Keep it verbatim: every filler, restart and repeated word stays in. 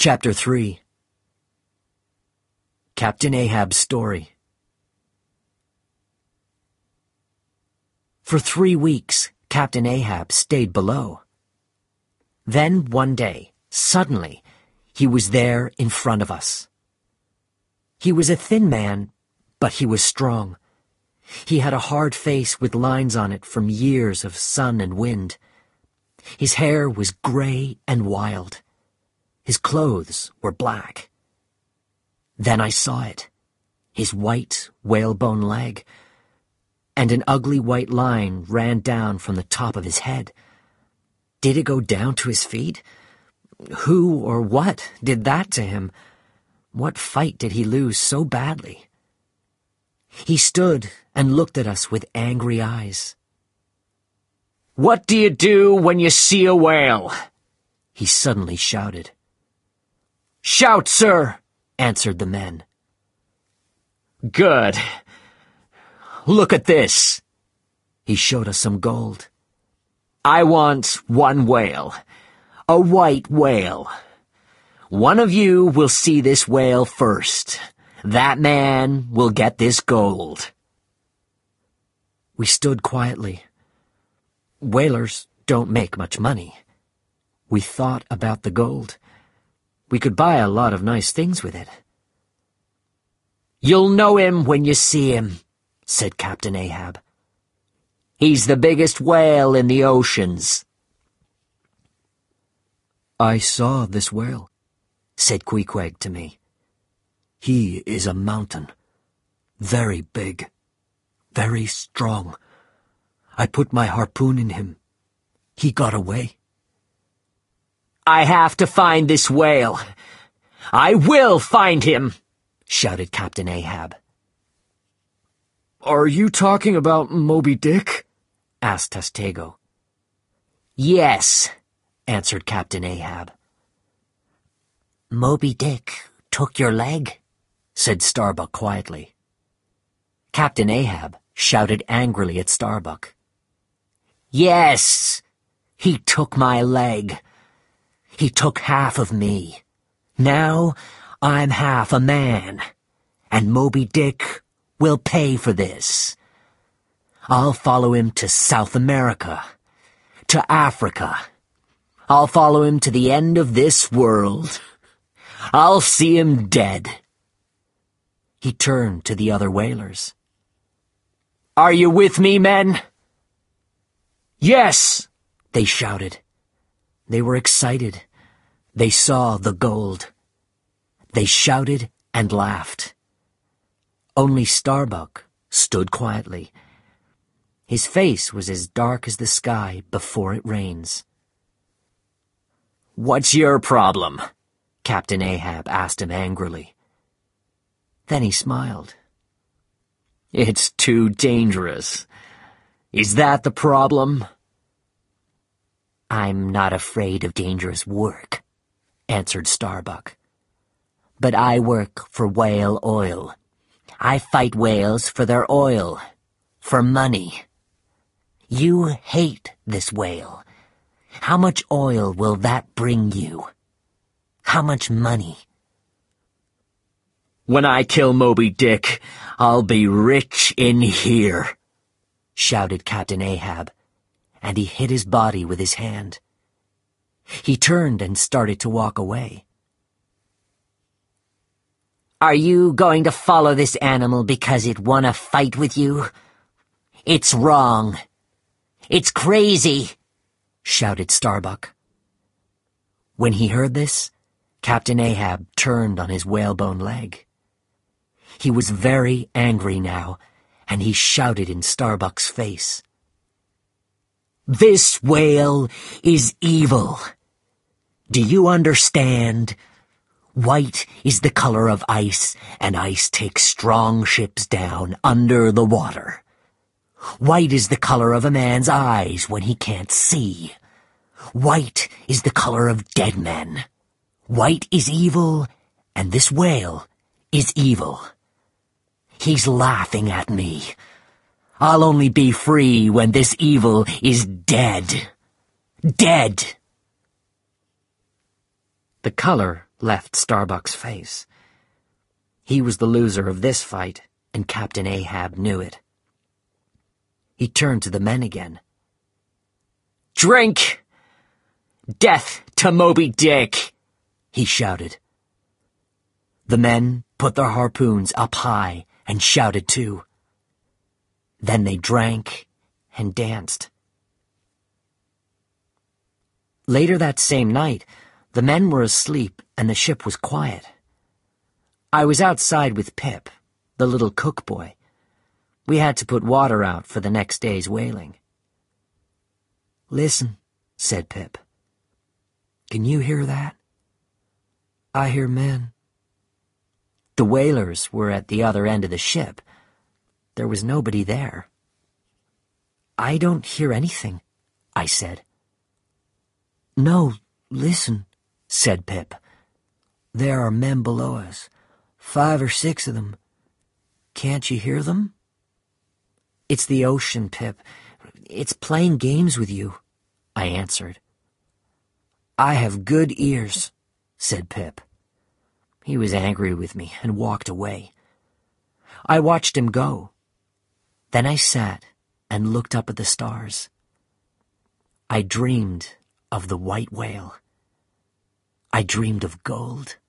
Chapter three. Captain Ahab's Story. For three weeks, Captain Ahab stayed below. Then one day, suddenly, he was there in front of us. He was a thin man, but he was strong. He had a hard face with lines on it from years of sun and wind. His hair was gray and wild. His clothes were black. Then I saw it, his white whalebone leg, and an ugly white line ran down from the top of his head. Did it go down to his feet? Who or what did that to him? What fight did he lose so badly? He stood and looked at us with angry eyes. "What do you do when you see a whale?" he suddenly shouted. "Shout, sir," answered the men. "Good. Look at this." He showed us some gold. "I want one whale, a white whale. One of you will see this whale first. That man will get this gold." We stood quietly. Whalers don't make much money. We thought about the gold. We could buy a lot of nice things with it. "You'll know him when you see him," said Captain Ahab. "He's the biggest whale in the oceans." "I saw this whale," said Queequeg to me. "He is a mountain. Very big. Very strong. I put my harpoon in him. He got away." "I have to find this whale. I will find him," shouted Captain Ahab. "Are you talking about Moby Dick?" asked Testego. "Yes," answered Captain Ahab. "Moby Dick took your leg?" said Starbuck quietly. Captain Ahab shouted angrily at Starbuck. "Yes, he took my leg. He took half of me. Now I'm half a man, and Moby Dick will pay for this. I'll follow him to South America, to Africa. I'll follow him to the end of this world. I'll see him dead." He turned to the other whalers. "Are you with me, men?" "Yes!" they shouted. They were excited. They saw the gold. They shouted and laughed. Only Starbuck stood quietly. His face was as dark as the sky before it rains. "What's your problem?" Captain Ahab asked him angrily. Then he smiled. "It's too dangerous. Is that the problem?" "I'm not afraid of dangerous work," answered Starbuck. "But I work for whale oil. I fight whales for their oil, for money. You hate this whale. How much oil will that bring you? How much money?" "When I kill Moby Dick, I'll be rich in here," shouted Captain Ahab, and he hit his body with his hand. He turned and started to walk away. "Are you going to follow this animal because it won a fight with you? It's wrong. It's crazy," shouted Starbuck. When he heard this, Captain Ahab turned on his whalebone leg. He was very angry now, and he shouted in Starbuck's face. "This whale is evil. Do you understand? White is the color of ice, and ice takes strong ships down under the water. White is the color of a man's eyes when he can't see. White is the color of dead men. White is evil, and this whale is evil. He's laughing at me. I'll only be free when this evil is dead. Dead!" The color left Starbuck's face. He was the loser of this fight, and Captain Ahab knew it. He turned to the men again. "Drink! Death to Moby Dick!" he shouted. The men put their harpoons up high and shouted too. Then they drank and danced. Later that same night, the men were asleep and the ship was quiet. I was outside with Pip, the little cook boy. We had to put water out for the next day's whaling. "Listen," said Pip. "Can you hear that?" "I hear men." The whalers were at the other end of the ship. There was nobody there. "I don't hear anything," I said. "No, listen," said Pip. "There are men below us, five or six of them. Can't you hear them?" "It's the ocean, Pip. It's playing games with you," I answered. "I have good ears," said Pip. He was angry with me and walked away. I watched him go. Then I sat and looked up at the stars. I dreamed of the white whale. I dreamed of gold.